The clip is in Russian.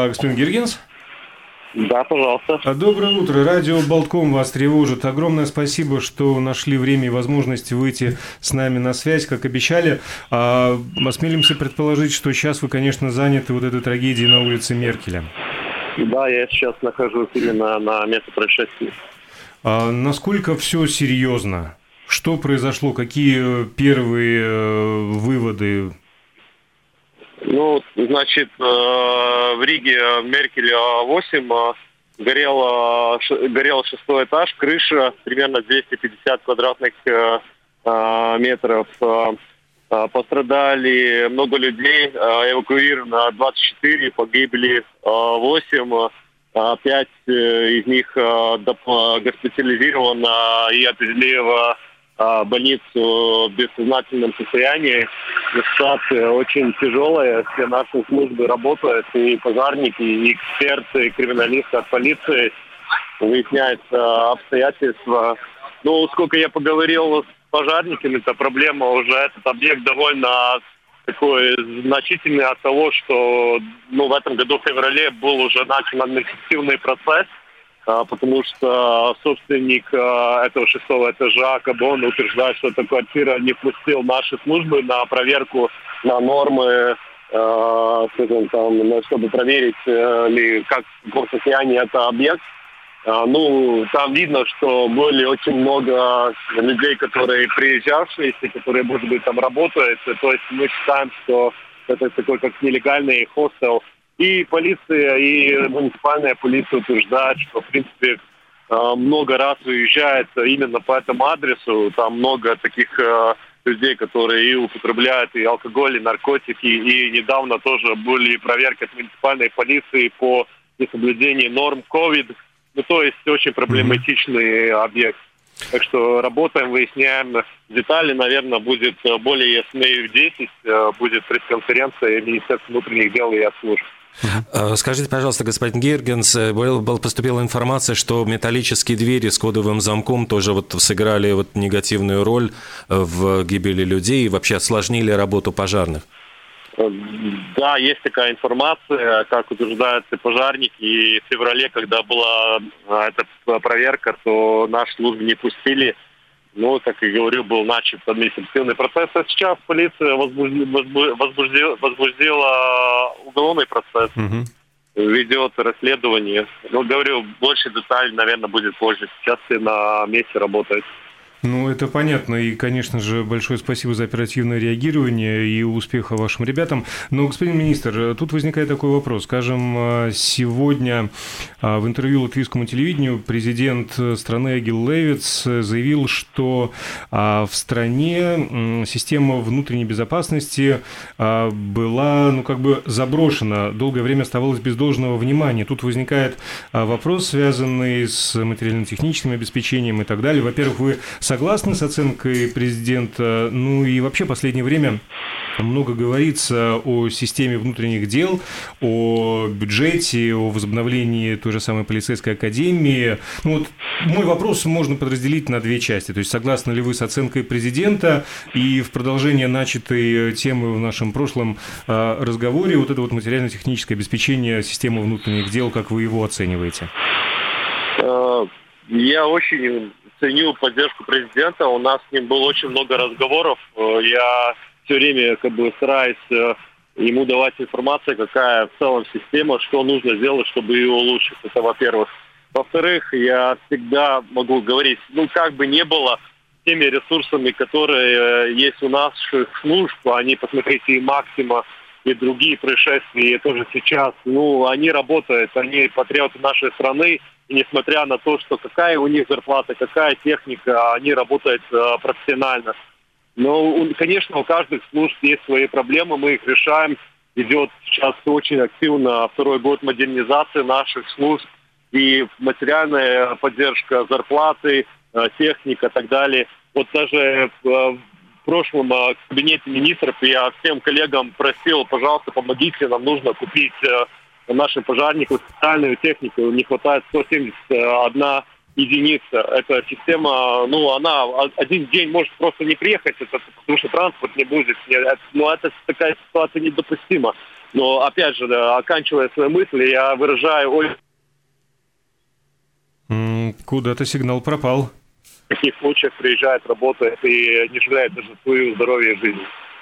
Господин Гиргенс? Да, пожалуйста. Доброе утро. Радио Болтком вас тревожит. Огромное спасибо, что нашли время и возможность выйти с нами на связь, как обещали. Осмелимся предположить, что сейчас вы, конечно, заняты вот этой трагедией на улице Меркеля. Да, я сейчас нахожусь именно на месте происшествия. Насколько все серьезно? Что произошло? Какие первые выводы? Ну, значит, в Риге Меркеля 8 горел 6-й этаж, крыша примерно 250 квадратных метров. Пострадали много людей, эвакуировано 24, погибли 8, 5 из них госпитализировано и отвезли в больницу в бессознательном состоянии. Ситуация очень тяжелая, все наши службы работают, и пожарники, и эксперты, и криминалисты от полиции, выясняются обстоятельства. Ну, сколько я поговорил с пожарниками, это проблема уже, этот объект довольно такой значительный от того, что в этом году в феврале был уже начан административный процесс, потому что собственник этого 6-го этажа Кабон утверждает, что эта квартира не пустил наши службы на проверку на нормы, скажем, чтобы проверить, в каком состоянии это объект. Там видно, что были очень много людей, которые приезжавшие, которые, может быть, там работают. То есть мы считаем, что это такой как нелегальный хостел. И полиция, и муниципальная полиция утверждают, что, в принципе, много раз выезжает именно по этому адресу. Там много таких людей, которые и употребляют и алкоголь, и наркотики. И недавно тоже были проверки от муниципальной полиции по несоблюдению норм COVID. То есть очень проблематичный объект. Так что работаем, выясняем детали. Наверное, будет более ясны в 10. Будет пресс-конференция Министерства внутренних дел и служб. Скажите, пожалуйста, господин Гиргенс, поступила информация, что металлические двери с кодовым замком тоже сыграли негативную роль в гибели людей и вообще осложнили работу пожарных. Да, есть такая информация, как утверждают и пожарники. И в феврале, когда была эта проверка, то наши службы не пустили. Как и говорю, был начат административный процесс. А сейчас полиция возбудила уголовный процесс, ведет расследование. Говорю, больше деталей, наверное, будет позже. Сейчас все на месте работают. Это понятно, и, конечно же, большое спасибо за оперативное реагирование и успеха вашим ребятам. Но, господин министр, тут возникает такой вопрос. Скажем, сегодня в интервью латвийскому телевидению президент страны Эгил Левитс заявил, что в стране система внутренней безопасности была, заброшена, долгое время оставалась без должного внимания. Тут возникает вопрос, связанный с материально-техническим обеспечением и так далее. Во-первых, вы согласны с оценкой президента? И вообще в последнее время много говорится о системе внутренних дел, о бюджете, о возобновлении той же самой полицейской академии. Мой вопрос можно подразделить на две части. То есть, согласны ли вы с оценкой президента и в продолжение начатой темы в нашем прошлом разговоре это материально-техническое обеспечение системы внутренних дел, как вы его оцениваете? Я очень ценю поддержку президента. У нас с ним было очень много разговоров. Я все время стараюсь ему давать информацию, какая в целом система, что нужно сделать, чтобы ее улучшить. Это во-первых. Во-вторых, я всегда могу говорить, как бы не было теми ресурсами, которые есть у наших служб, посмотрите, и Максима, и другие происшествия, и тоже сейчас, они работают, они патриоты нашей страны. И несмотря на то, что какая у них зарплата, какая техника, они работают профессионально. Но, конечно, у каждой служб есть свои проблемы, мы их решаем. Идет сейчас очень активно второй год модернизации наших служб. И материальная поддержка, зарплаты, техника и так далее. Даже в прошлом кабинете министров я всем коллегам просил, пожалуйста, помогите, нам нужно купить нашим пожарникам специальную технику. Не хватает 171 единица. Эта система, она один день может просто не приехать, потому что транспорт не будет. Но это такая ситуация недопустима. Но, опять же, оканчивая свою мысль, я выражаю... Куда-то сигнал пропал. В таких случаях приезжает, работает и не жалеет даже свою здоровье и жизнь.